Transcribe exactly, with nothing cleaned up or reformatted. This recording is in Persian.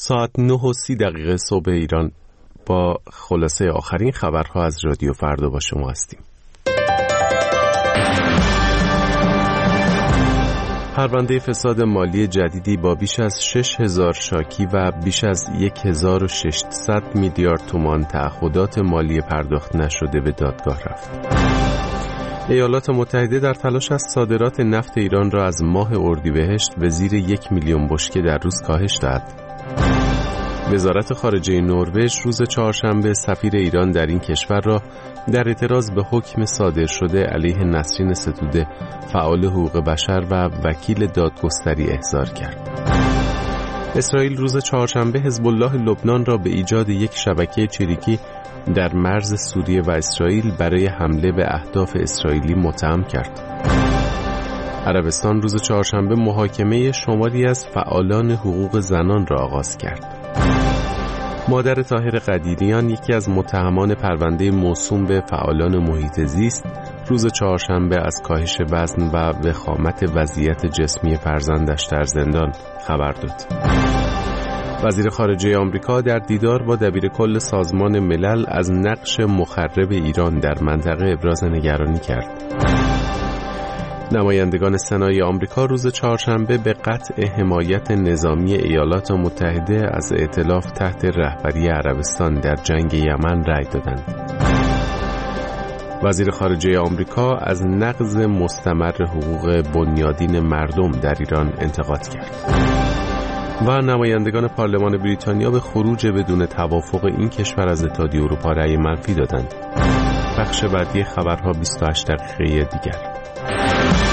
ساعت نه و سی دقیقه صبح ایران با خلاصه آخرین خبرها از رادیو فردا با شما هستیم. پرونده فساد مالی جدیدی با بیش از شش هزار شاکی و بیش از هزار و ششصد میلیارد تومان تعهدات مالی پرداخت نشده به دادگاه رفت. ایالات متحده در تلاش است صادرات نفت ایران را از ماه اردیبهشت به زیر یک میلیون بشکه در روز کاهش دهد. وزارت خارجه نروژ روز چهارشنبه سفیر ایران در این کشور را در اعتراض به حکم صادر شده علیه نسرین ستوده فعال حقوق بشر و وکیل دادگستری احضار کرد. اسرائیل روز چهارشنبه حزب الله لبنان را به ایجاد یک شبکه چریکی در مرز سوریه و اسرائیل برای حمله به اهداف اسرائیلی متهم کرد. عربستان روز چهارشنبه محاکمه شماری از فعالان حقوق زنان را آغاز کرد. مادر طاهر قدیریان، یکی از متهمان پرونده موسوم به فعالان محیط زیست، روز چهارشنبه از کاهش وزن و وخامت وضعیت جسمی فرزندش در زندان خبر داد. وزیر خارجه آمریکا در دیدار با دبیر کل سازمان ملل از نقش مخرب ایران در منطقه ابراز نگرانی کرد. نمایندگان سنای آمریکا روز چهارشنبه به قطع حمایت نظامی ایالات متحده از ائتلاف تحت رهبری عربستان در جنگ یمن رأی دادند. وزیر خارجه آمریکا از نقض مستمر حقوق بنیادین مردم در ایران انتقاد کرد. و نمایندگان پارلمان بریتانیا به خروج بدون توافق این کشور از اتحادیه اروپا رأی منفی دادند. بخش بعدی خبرها بیست و هشت دقیقه دیگر.